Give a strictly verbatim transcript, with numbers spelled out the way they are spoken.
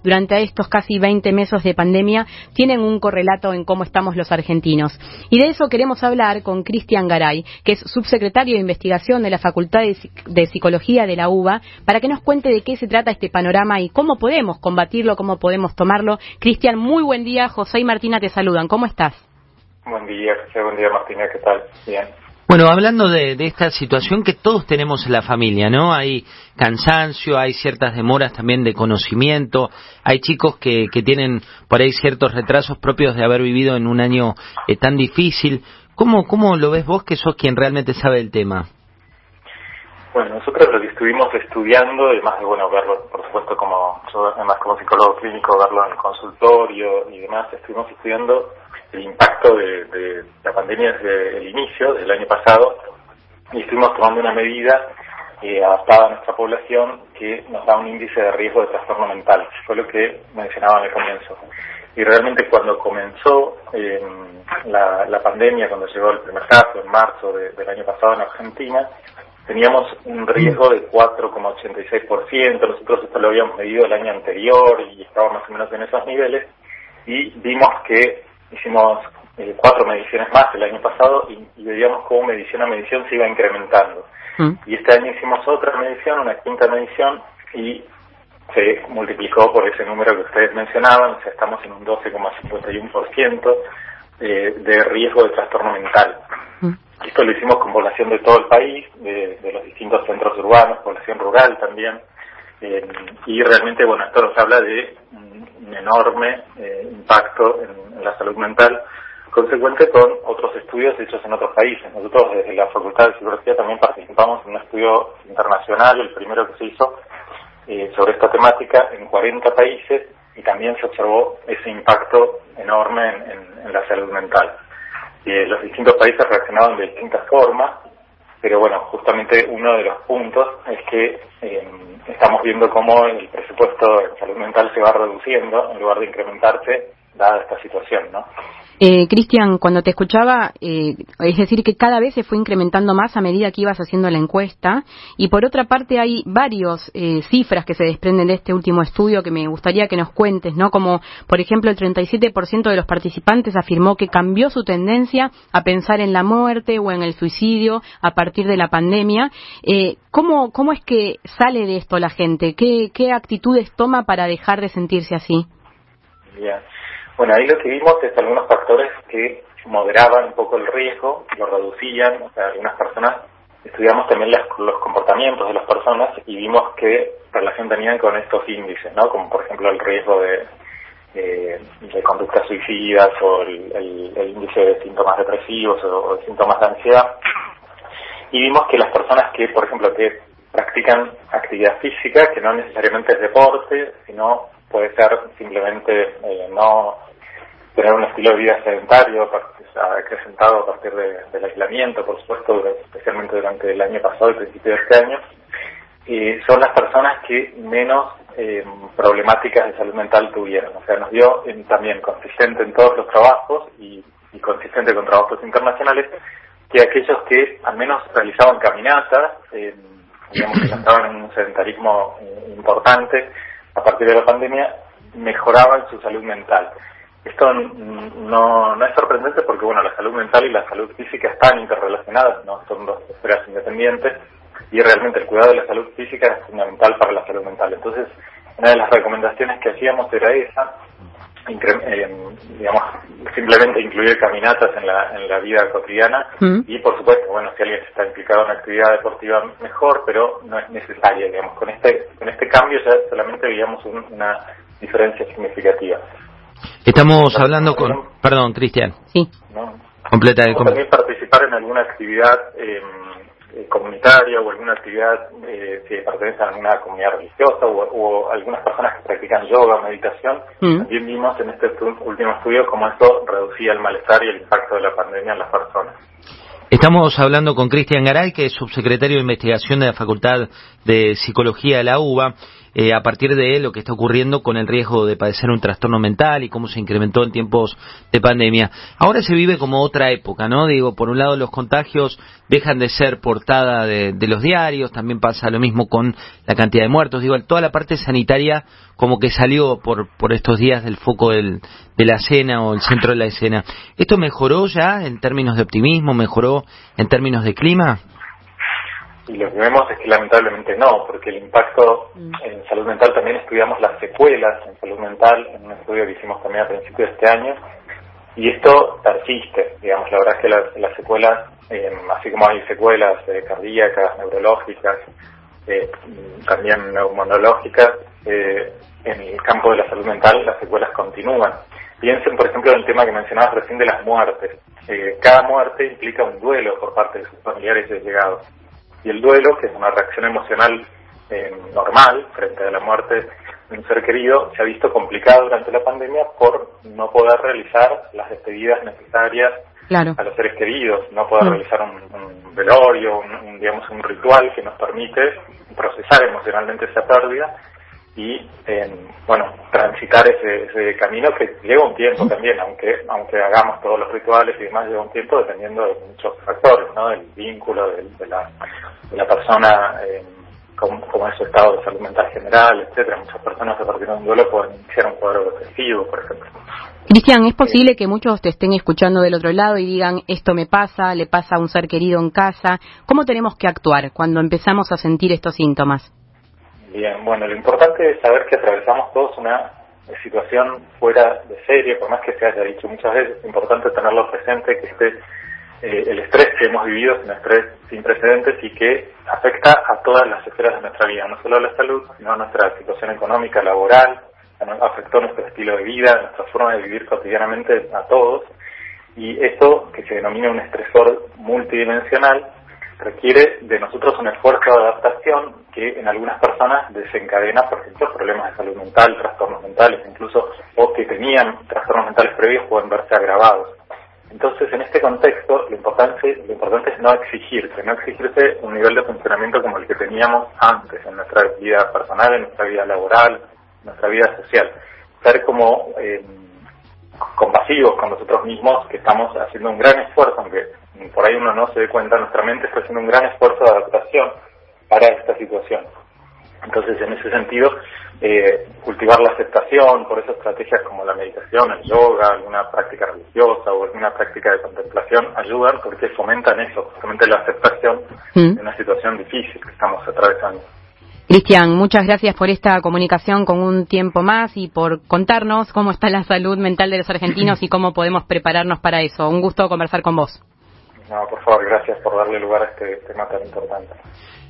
durante estos casi veinte meses de pandemia tienen un correlato en cómo estamos los argentinos. Y de eso queremos hablar con Cristian Garay, que es subsecretario de Investigación de la Facultad de Psicología de la UBA, para que nos cuente de qué se trata este panorama y cómo podemos combatirlo, cómo podemos tomarlo. Cristian, muy buen día. José y Martina te saludan. ¿Cómo estás? Buen día, José. Buen día, Martina. ¿Qué tal? Bien. Bueno, hablando de, de esta situación que todos tenemos en la familia, ¿no? Hay cansancio, hay ciertas demoras también de conocimiento, hay chicos que, que tienen por ahí ciertos retrasos propios de haber vivido en un año eh, tan difícil. ¿Cómo, ¿Cómo lo ves vos, que sos quien realmente sabe el tema? Bueno, nosotros lo que estuvimos estudiando, además de, bueno, verlo, por supuesto, como yo, además como psicólogo clínico, verlo en el consultorio y demás, estuvimos estudiando el impacto de, de la pandemia desde el inicio, desde el año pasado, y estuvimos tomando una medida eh, adaptada a nuestra población que nos da un índice de riesgo de trastorno mental. Fue lo que mencionaba en el comienzo. Y realmente cuando comenzó eh, la, la pandemia, cuando llegó el primer caso en marzo de, del año pasado en Argentina, teníamos un riesgo de cuatro coma ochenta y seis por ciento. Nosotros esto lo habíamos medido el año anterior y estaba más o menos en esos niveles, y vimos que hicimos eh, cuatro mediciones más el año pasado y, y veíamos cómo medición a medición se iba incrementando. Mm. Y este año hicimos otra medición, una quinta medición, y se multiplicó por ese número que ustedes mencionaban. O sea, estamos en un doce coma cincuenta y uno por ciento eh, de riesgo de trastorno mental. Mm. Esto lo hicimos con población de todo el país, de, de los distintos centros urbanos, población rural también, eh, y realmente, bueno, esto nos habla de un, un enorme eh, impacto en, en la salud mental, consecuente con otros estudios hechos en otros países. Nosotros desde la Facultad de Psicología también participamos en un estudio internacional, el primero que se hizo eh, sobre esta temática en cuarenta países, y también se observó ese impacto enorme en, en, en la salud mental. Eh, los distintos países reaccionaban de distintas formas, pero bueno, justamente uno de los puntos es que eh, estamos viendo cómo el presupuesto en salud mental se va reduciendo en lugar de incrementarse, dada esta situación, ¿no? Eh, Cristian, cuando te escuchaba, eh, es decir, que cada vez se fue incrementando más a medida que ibas haciendo la encuesta, y por otra parte hay varios eh, cifras que se desprenden de este último estudio que me gustaría que nos cuentes, ¿no? Como, por ejemplo, el treinta y siete por ciento de los participantes afirmó que cambió su tendencia a pensar en la muerte o en el suicidio a partir de la pandemia. Eh, ¿cómo, cómo es que sale de esto la gente? ¿Qué, qué actitudes toma para dejar de sentirse así? Bien. Bueno, ahí lo que vimos es algunos factores que moderaban un poco el riesgo, lo reducían. O sea, algunas personas, estudiamos también las, los comportamientos de las personas y vimos qué relación tenían con estos índices, ¿no? Como por ejemplo el riesgo de, eh, de conductas suicidas o el, el, el índice de síntomas depresivos o, o de síntomas de ansiedad. Y vimos que las personas que, por ejemplo, que practican actividad física, que no necesariamente es deporte, sino puede ser simplemente eh, no tener un estilo de vida sedentario, acrecentado a partir de, del aislamiento, por supuesto, especialmente durante el año pasado y principio de este año, y son las personas que menos eh, problemáticas de salud mental tuvieron. O sea, nos dio eh, también consistente en todos los trabajos y, y consistente con trabajos internacionales, que aquellos que al menos realizaban caminatas, eh, digamos que estaban en un sedentarismo eh, importante, a partir de la pandemia, mejoraban su salud mental. Esto no, no es sorprendente porque, bueno, la salud mental y la salud física están interrelacionadas, no son dos esferas independientes, y realmente el cuidado de la salud física es fundamental para la salud mental. Entonces, una de las recomendaciones que hacíamos era esa, incre- eh, digamos, simplemente incluir caminatas en la, en la vida cotidiana, mm. y por supuesto, bueno, si alguien está implicado en una actividad deportiva, mejor, pero no es necesaria, digamos. Con este, con este cambio ya solamente veíamos un, una diferencia significativa. Estamos ¿no? hablando con... ¿no? Perdón, Cristian. Sí. ¿No? Completa. O también participar en alguna actividad eh, comunitaria o alguna actividad eh, si pertenece a alguna comunidad religiosa o, o algunas personas que practican yoga o meditación. Mm. También vimos en este estu- último estudio cómo eso reducía el malestar y el impacto de la pandemia en las personas. Estamos hablando con Cristian Garay, que es subsecretario de Investigación de la Facultad de Psicología de la UBA. eh, a partir de lo que está ocurriendo con el riesgo de padecer un trastorno mental y cómo se incrementó en tiempos de pandemia. Ahora se vive como otra época, ¿no? Digo, por un lado los contagios dejan de ser portada de, de los diarios, también pasa lo mismo con la cantidad de muertos. Digo, toda la parte sanitaria como que salió por, por estos días del foco del, de la escena o el centro de la escena. ¿Esto mejoró ya en términos de optimismo? ¿Mejoró en términos de clima? Y lo que vemos es que lamentablemente no, porque el impacto en salud mental, también estudiamos las secuelas en salud mental, en un estudio que hicimos también a principios de este año, y esto persiste, digamos, la verdad es que las, las secuelas, eh, así como hay secuelas eh, cardíacas, neurológicas, eh, también neumonológicas, eh, en el campo de la salud mental las secuelas continúan. Piensen, por ejemplo, en el tema que mencionabas recién de las muertes. Eh, cada muerte implica un duelo por parte de sus familiares y allegados. Y el duelo, que es una reacción emocional eh, normal frente a la muerte de un ser querido, se ha visto complicado durante la pandemia por no poder realizar las despedidas necesarias claro. a los seres queridos, no poder mm. realizar un, un velorio, un, un, digamos, un ritual que nos permite procesar emocionalmente esa pérdida y, eh, bueno, transitar ese, ese camino que lleva un tiempo también, aunque aunque hagamos todos los rituales y demás, lleva un tiempo dependiendo de muchos factores, ¿no? Del vínculo, de, de, la, de la persona, eh, como, como es su estado de salud mental general, etcétera. Muchas personas a partir de un duelo pueden iniciar un cuadro depresivo, por ejemplo. Cristian, ¿es posible que muchos te estén escuchando del otro lado y digan, esto me pasa, le pasa a un ser querido en casa? ¿Cómo tenemos que actuar cuando empezamos a sentir estos síntomas? Bien, bueno, lo importante es saber que atravesamos todos una situación fuera de serie, por más que se haya dicho muchas veces, es importante tenerlo presente, que este, eh, el estrés que hemos vivido es un estrés sin precedentes y que afecta a todas las esferas de nuestra vida, no solo a la salud, sino a nuestra situación económica, laboral, afectó nuestro estilo de vida, nuestra forma de vivir cotidianamente a todos, y esto, que se denomina un estresor multidimensional, requiere de nosotros un esfuerzo de adaptación que en algunas personas desencadena, por ejemplo, problemas de salud mental, trastornos mentales, incluso, o que tenían trastornos mentales previos pueden verse agravados. Entonces, en este contexto, lo importante, lo importante es no exigirse, no exigirse un nivel de funcionamiento como el que teníamos antes en nuestra vida personal, en nuestra vida laboral, en nuestra vida social. Ser como eh, compasivos con nosotros mismos, que estamos haciendo un gran esfuerzo, aunque por ahí uno no se dé cuenta, nuestra mente está haciendo un gran esfuerzo de adaptación para esta situación. Entonces, en ese sentido, eh, cultivar la aceptación, por eso estrategias como la meditación, el yoga, alguna práctica religiosa o alguna práctica de contemplación ayudan porque fomentan eso, justamente la aceptación mm. de una situación difícil que estamos atravesando. Cristian, muchas gracias por esta comunicación con Un Tiempo Más y por contarnos cómo está la salud mental de los argentinos y cómo podemos prepararnos para eso. Un gusto conversar con vos. No, por favor, gracias por darle lugar a este tema tan importante.